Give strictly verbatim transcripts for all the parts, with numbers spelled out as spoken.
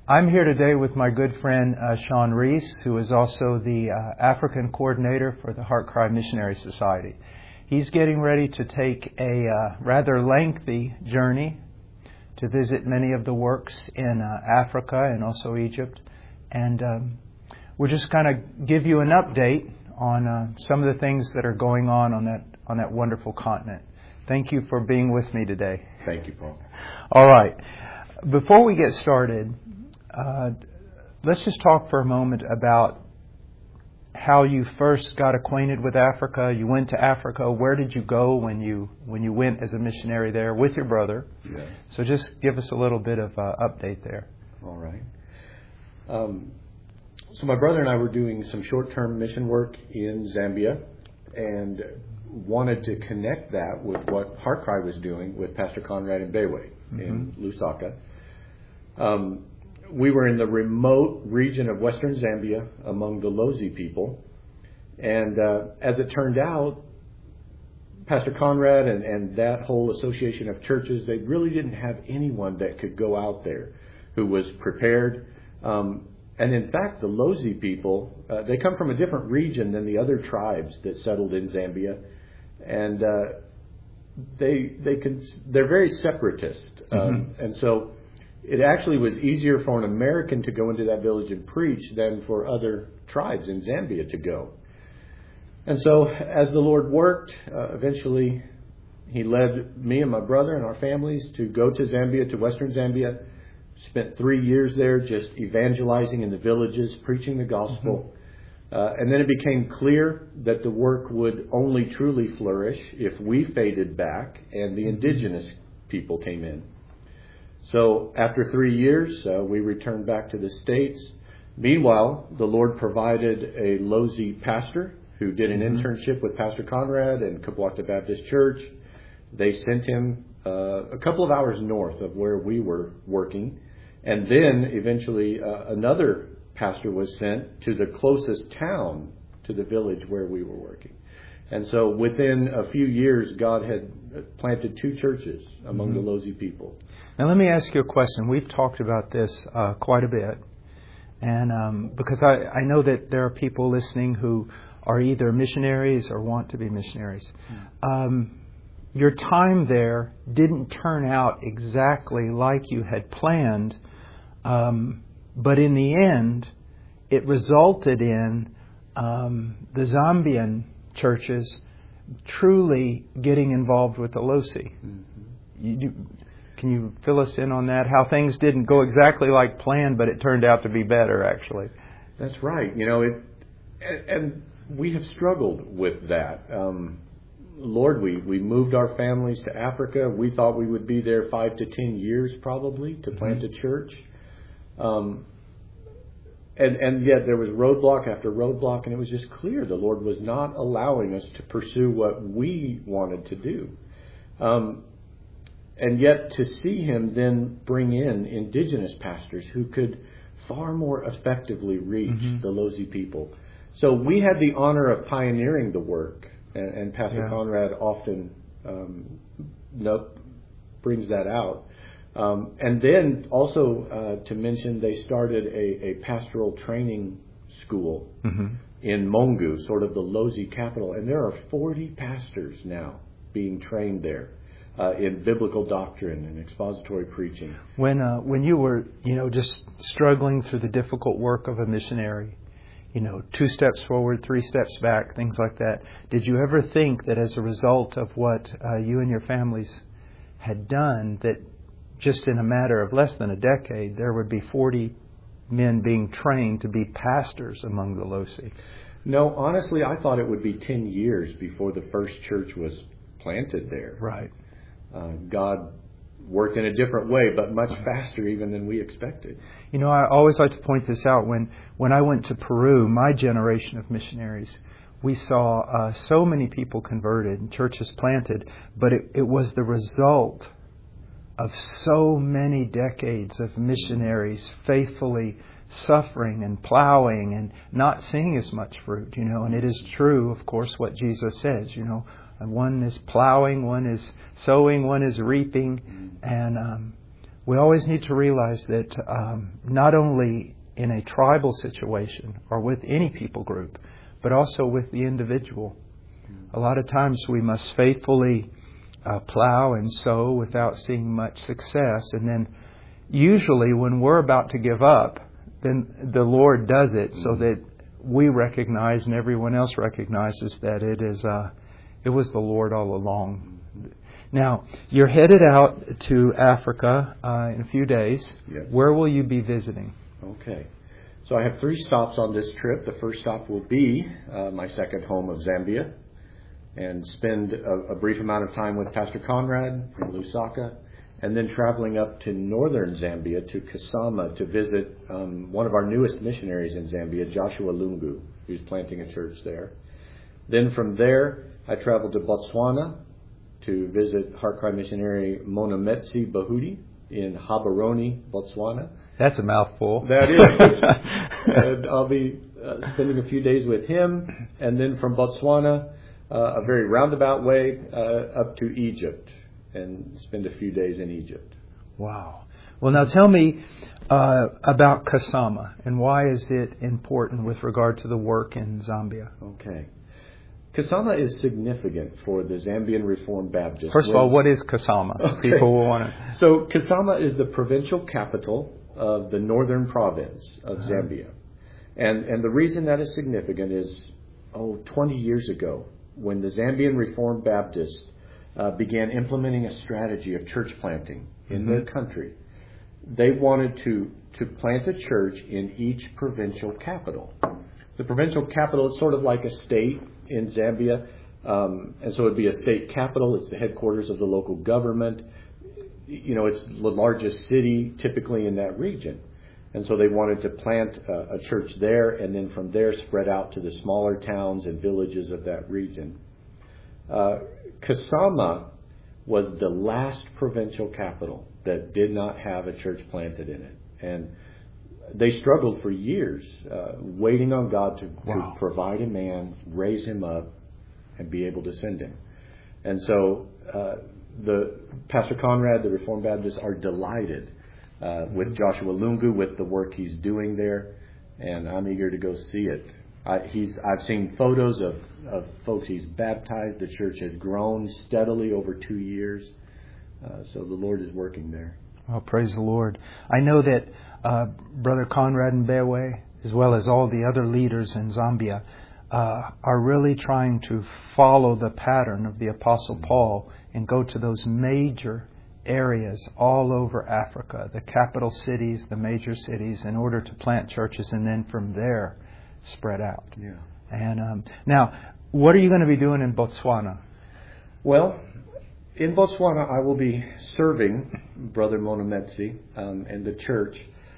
I'm here today with my good friend uh, Sean Reese, who is also the uh, African coordinator for the Heart Cry Missionary Society. He's getting ready to take a uh, rather lengthy journey to visit many of the works in uh, Africa and also Egypt. And um, we'll just kind of give you an update on uh, some of the things that are going on on that on that wonderful continent. Thank you for being with me today. Thank you, Paul. All right. Before we get started, uh, let's just talk for a moment about how you first got acquainted with Africa. You went to Africa. Where did you go when you when you went as a missionary there with your brother? Yeah. So just give us a little bit of uh, update there. All right. Um, so my brother and I were doing some short-term mission work in Zambia and wanted to connect that with what Heart Cry was doing with Pastor Conrad and Bewe mm-hmm. in Lusaka. Um, we were in the remote region of western Zambia among the Lozi people. And uh, as it turned out, Pastor Conrad and, and that whole association of churches, they really didn't have anyone that could go out there who was prepared. Um, and in fact, the Lozi people, uh, they come from a different region than the other tribes that settled in Zambia. And uh, they they can, they're very separatist. Um, mm-hmm. And so it actually was easier for an American to go into that village and preach than for other tribes in Zambia to go. And so as the Lord worked, uh, eventually He led me and my brother and our families to go to Zambia, to western Zambia. Spent three years there just evangelizing in the villages, preaching the gospel. Mm-hmm. Uh, and then it became clear that the work would only truly flourish if we faded back and the indigenous people came in. So after three years, uh, we returned back to the States. Meanwhile, the Lord provided a Lozi pastor who did an mm-hmm. internship with Pastor Conrad and Kabwata Baptist Church. They sent him uh, a couple of hours north of where we were working. And then eventually uh, another pastor was sent to the closest town to the village where we were working. And so within a few years, God had planted two churches among mm-hmm. the Lozi people. Now let me ask you a question. We've talked about this uh, quite a bit. And um, because I, I know that there are people listening who are either missionaries or want to be missionaries. Mm-hmm. Um, your time there didn't turn out exactly like you had planned. Um, but in the end, it resulted in um, the Zambian churches truly getting involved with the Lozi. Mm-hmm. You, you, can you fill us in on that? How things didn't go exactly like planned, but it turned out to be better, actually. That's right. You know, it, and, and we have struggled with that. Um, Lord, we, we moved our families to Africa. We thought we would be there five to ten years probably to plant mm-hmm. a church. Um, and, and yet there was roadblock after roadblock, and it was just clear the Lord was not allowing us to pursue what we wanted to do. Um, and yet to see Him then bring in indigenous pastors who could far more effectively reach mm-hmm. the Lozi people. So we had the honor of pioneering the work. And, and Pastor yeah. Conrad often um, no, brings that out. Um, and then also uh, to mention, they started a, a pastoral training school mm-hmm. in Mongu, sort of the Lozi capital. And there are forty pastors now being trained there uh, in biblical doctrine and expository preaching. When uh, when you were, you know, just struggling through the difficult work of a missionary, you know, two steps forward, three steps back, things like that. Did you ever think that as a result of what uh, you and your families had done, that just in a matter of less than a decade, there would be forty men being trained to be pastors among the Lozi? No, honestly, I thought it would be ten years before the first church was planted there. Right. Uh, God worked in a different way, but much faster even than we expected. You know, I always like to point this out. When when I went to Peru, my generation of missionaries, we saw uh, so many people converted and churches planted, but it, it was the result of so many decades of missionaries faithfully suffering and plowing and not seeing as much fruit, you know. And it is true, of course, what Jesus says, you know, one is plowing, one is sowing, one is reaping. And um, we always need to realize that um, not only in a tribal situation or with any people group, but also with the individual. A lot of times we must faithfully uh, plow and sow without seeing much success. And then usually when we're about to give up, then the Lord does it so that we recognize and everyone else recognizes that it is uh, it was the Lord all along. Now, you're headed out to Africa uh, in a few days. Yes. Where will you be visiting? Okay. So I have three stops on this trip. The first stop will be uh, my second home of Zambia, and spend a, a brief amount of time with Pastor Conrad in Lusaka, and then traveling up to northern Zambia to Kasama to visit um, one of our newest missionaries in Zambia, Joshua Lungu, who's planting a church there. Then from there, I traveled to Botswana to visit Heart Cry missionary Monametsi Bahudi in Gaborone, Botswana. That's a mouthful. That is. And I'll be uh, spending a few days with him. And then from Botswana, uh, a very roundabout way, uh, up to Egypt and spend a few days in Egypt. Wow. Well, now tell me uh, about Kasama and why is it important with regard to the work in Zambia? Okay. Kasama is significant for the Zambian Reformed Baptists. First of all, what is Kasama? Okay. People will want to... So Kasama is the provincial capital of the northern province of uh-huh. Zambia. And and the reason that is significant is, oh, twenty years ago, when the Zambian Reformed Baptists uh, began implementing a strategy of church planting in mm-hmm. their country, they wanted to, to plant a church in each provincial capital. The provincial capital is sort of like a state in Zambia, um, and so it would be a state capital. It's the headquarters of the local government. You know, it's the largest city typically in that region. And so they wanted to plant a, a church there and then from there spread out to the smaller towns and villages of that region. Uh, Kasama was the last provincial capital that did not have a church planted in it. And they struggled for years, uh, waiting on God to, wow. to provide a man, raise him up, and be able to send him. And so uh, the Pastor Conrad, the Reformed Baptists, are delighted uh, with Joshua Lungu, with the work he's doing there, and I'm eager to go see it. I, he's I've seen photos of, of folks he's baptized. The church has grown steadily over two years, uh, so the Lord is working there. Well, praise the Lord. I know that uh, Brother Conrad Mbewe, as well as all the other leaders in Zambia, uh, are really trying to follow the pattern of the Apostle Paul and go to those major areas all over Africa, the capital cities, the major cities, in order to plant churches and then from there spread out. Yeah. And um, now, what are you going to be doing in Botswana? Well, in Botswana, I will be serving Brother Monametsi um, and the church.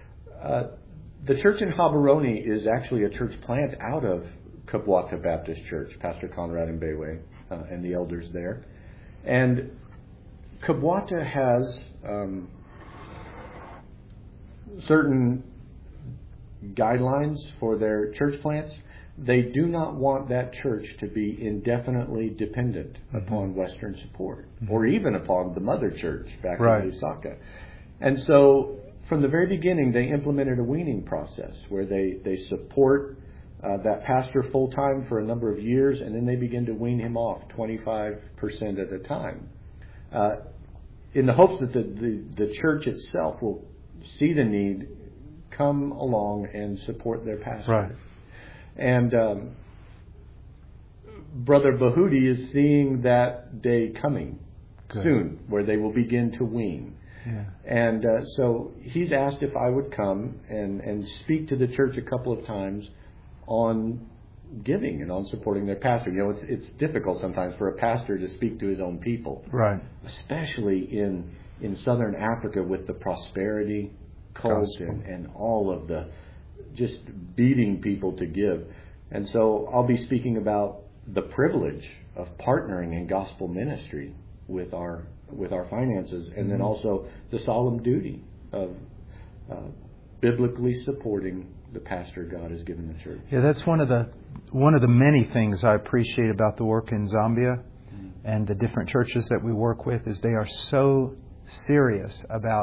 Uh, the church in Gaborone is actually a church plant out of Kabwata Baptist Church, Pastor Conrad Mbewe uh, and the elders there. And Kabwata has um, certain guidelines for their church plants. They do not want that church to be indefinitely dependent mm-hmm. upon Western support mm-hmm. or even upon the mother church back right. in Lusaka. And so from the very beginning, they implemented a weaning process where they, they support uh, that pastor full-time for a number of years, and then they begin to wean him off twenty-five percent at a time uh, in the hopes that the, the, the church itself will see the need, come along and support their pastor. Right. And um, Brother Bahudi is seeing that day coming Good. soon, where they will begin to wean. Yeah. And uh, so he's asked if I would come and, and speak to the church a couple of times on giving and on supporting their pastor. You know, it's it's difficult sometimes for a pastor to speak to his own people, right? Especially in in Southern Africa with the prosperity cult and, and all of the just beating people to give. And so I'll be speaking about the privilege of partnering in gospel ministry with our with our finances, and mm-hmm. then also the solemn duty of uh, biblically supporting the pastor God has given the church. Yeah, that's one of the one of the many things I appreciate about the work in Zambia mm-hmm. and the different churches that we work with is they are so serious about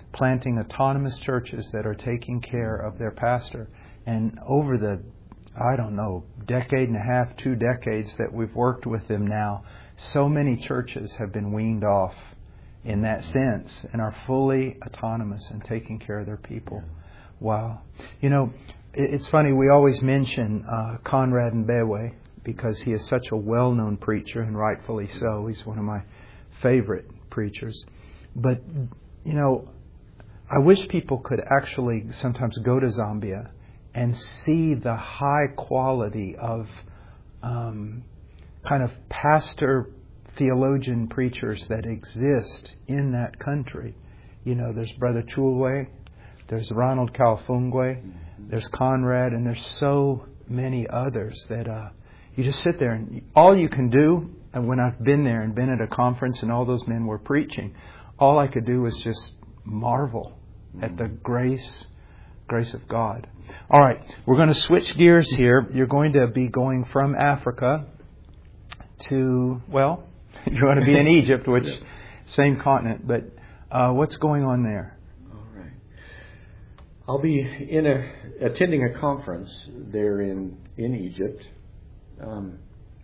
planting autonomous churches that are taking care of their pastor. And over the, I don't know, decade and a half, two decades that we've worked with them now, so many churches have been weaned off in that sense and are fully autonomous and taking care of their people. Wow. You know, it's funny, we always mention uh, Conrad Mbewe because he is such a well-known preacher, and rightfully so. He's one of my favorite preachers. But, you know, I wish people could actually sometimes go to Zambia and see the high quality of um, kind of pastor, theologian preachers that exist in that country. You know, there's Brother Chulwe, there's Ronald Kalfungwe, there's Conrad, and there's so many others that uh, you just sit there and all you can do, and when I've been there and been at a conference and all those men were preaching, all I could do was just marvel at the grace, grace of God. All right, we're going to switch gears here. You're going to be going from Africa to, well, you're going to be in Egypt, which same continent, but uh, what's going on there? All right. I'll be in a attending a conference there in in Egypt. Um,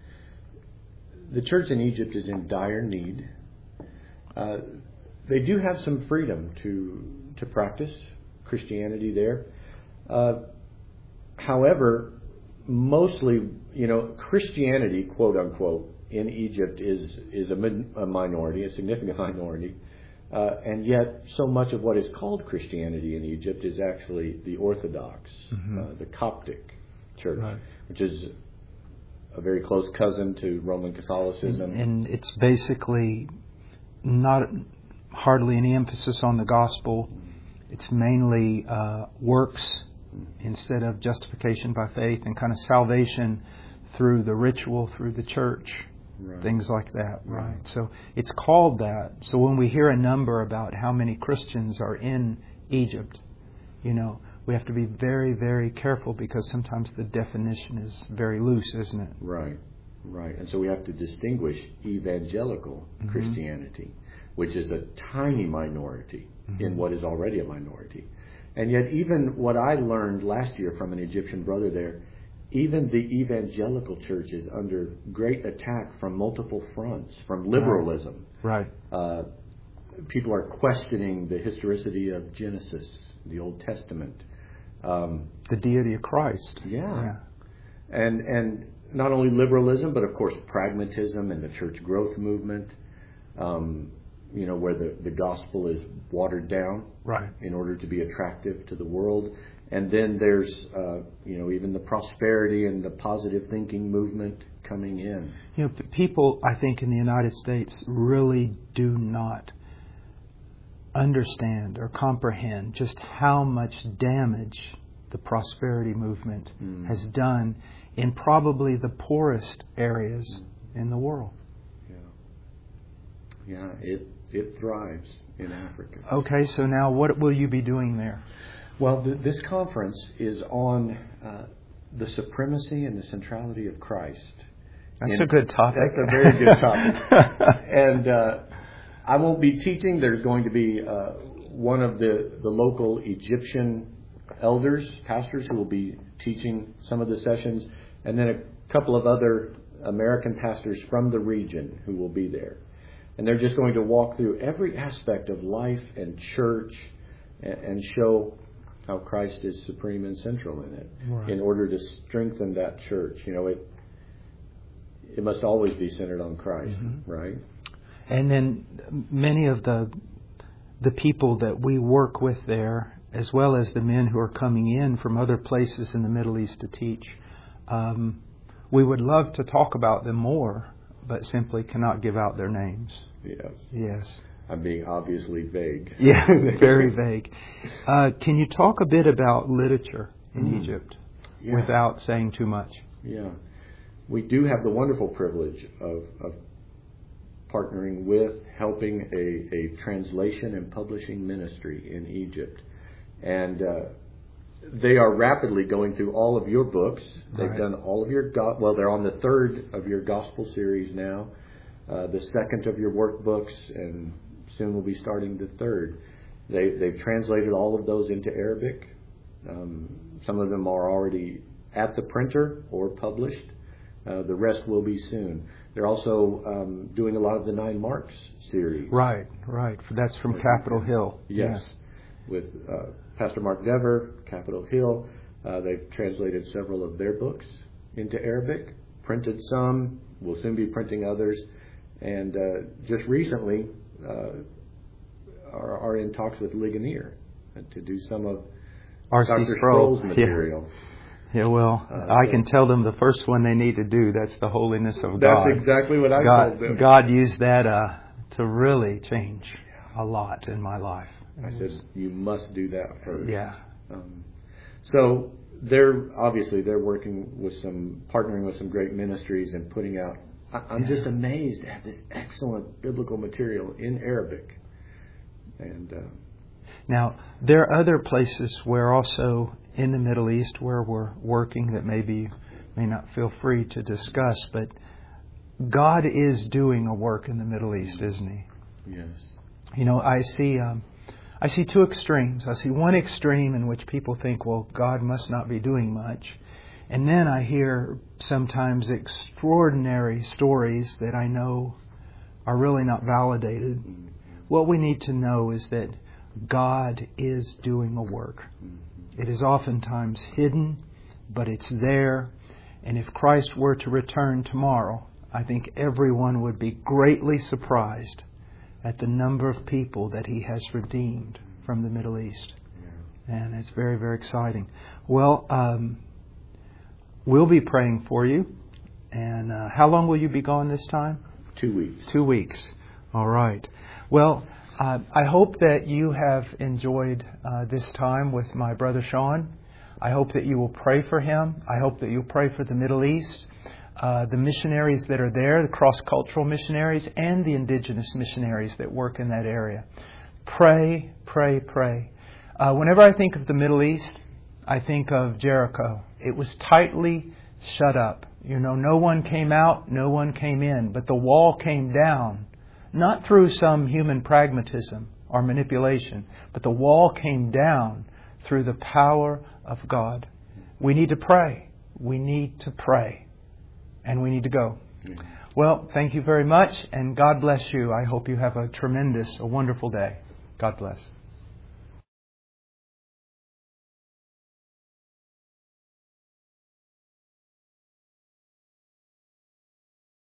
the church in Egypt is in dire need. Uh, they do have some freedom to to practice Christianity there. Uh, however, mostly, you know, Christianity, quote unquote, in Egypt is is a, min, a minority, a significant minority, uh, and yet so much of what is called Christianity in Egypt is actually the Orthodox, mm-hmm. uh, the Coptic Church, right. which is a very close cousin to Roman Catholicism. And, and it's basically not hardly any emphasis on the gospel. It's mainly uh, works instead of justification by faith, and kind of salvation through the ritual, through the church, right. things like that. Right. right. So it's called that. So when we hear a number about how many Christians are in Egypt, you know, we have to be very, very careful because sometimes the definition is very loose, isn't it? Right, right. And so we have to distinguish evangelical mm-hmm. Christianity, which is a tiny minority mm-hmm. in what is already a minority. And yet even what I learned last year from an Egyptian brother there, even the evangelical church is under great attack from multiple fronts, from liberalism. Right. right. Uh, people are questioning the historicity of Genesis, the Old Testament. Um, the deity of Christ. Yeah. yeah. And and not only liberalism, but of course pragmatism and the church growth movement, um, you know, where the, the gospel is watered down right. in order to be attractive to the world. And then there's, uh, you know, even the prosperity and the positive thinking movement coming in. You know, p- people, I think, in the United States really do not understand or comprehend just how much damage the prosperity movement mm. has done in probably the poorest areas mm. in the world. Yeah, yeah, it it thrives in Africa. Okay, so now what will you be doing there? Well, th- this conference is on uh, the supremacy and the centrality of Christ. That's and a good topic. That's a very good topic. and uh, I won't be teaching. There's going to be uh, one of the, the local Egyptian elders, pastors, who will be teaching some of the sessions, and then a couple of other American pastors from the region who will be there. And they're just going to walk through every aspect of life and church and, and show how Christ is supreme and central in it, right. in order to strengthen that church. You know, it it must always be centered on Christ, mm-hmm. right? And then many of the the people that we work with there, as well as the men who are coming in from other places in the Middle East to teach, um, we would love to talk about them more, but simply cannot give out their names. Yes. Yes. I'm being obviously vague. Yeah, very vague. Uh, can you talk a bit about literature in mm. Egypt yeah. without saying too much? Yeah. We do have the wonderful privilege of, of partnering with, helping a, a translation and publishing ministry in Egypt. And uh, they are rapidly going through all of your books. They've right. done all of your, go- well, they're on the third of your gospel series now, uh, the second of your workbooks, and soon we'll be starting the third. They, they've translated all of those into Arabic. Um, some of them are already at the printer or published. Uh, the rest will be soon. They're also um, doing a lot of the Nine Marks series. Right, right. That's from Capitol Hill. Yes, yes. With uh, Pastor Mark Dever, Capitol Hill. Uh, they've translated several of their books into Arabic, printed some, will soon be printing others, and uh, just recently uh, are, are in talks with Ligonier to do some of R C Doctor Sproul's Sproul's material. Yeah, yeah well, uh, I so can tell them the first one they need to do, that's the holiness of that's God. That's exactly what I God, told them. God used that uh, to really change a lot in my life. I said, you must do that first. Yeah. Um, so they're obviously they're working with some, partnering with some great ministries and putting out. I, I'm yeah. just amazed to have this excellent biblical material in Arabic. And uh, now there are other places where also in the Middle East where we're working that maybe you may not feel free to discuss, but God is doing a work in the Middle East, isn't He? Yes. You know, I see. Um, I see two extremes. I see one extreme in which people think, well, God must not be doing much. And then I hear sometimes extraordinary stories that I know are really not validated. What we need to know is that God is doing a work. It is oftentimes hidden, but it's there. And if Christ were to return tomorrow, I think everyone would be greatly surprised at the number of people that He has redeemed from the Middle East. Yeah. And it's very, very exciting. Well, um, we'll be praying for you. And uh, how long will you be gone this time? Two weeks. Two weeks. All right. Well, uh, I hope that you have enjoyed uh, this time with my brother Sean. I hope that you will pray for him. I hope that you'll pray for the Middle East. Uh, the missionaries that are there, the cross-cultural missionaries, and the indigenous missionaries that work in that area. Pray, pray, pray. Uh, whenever I think of the Middle East, I think of Jericho. It was tightly shut up. You know, no one came out, no one came in, but the wall came down, not through some human pragmatism or manipulation, but the wall came down through the power of God. We need to pray. We need to pray. And we need to go. Yeah. Well, thank you very much, and God bless you. I hope you have a tremendous, a wonderful day. God bless.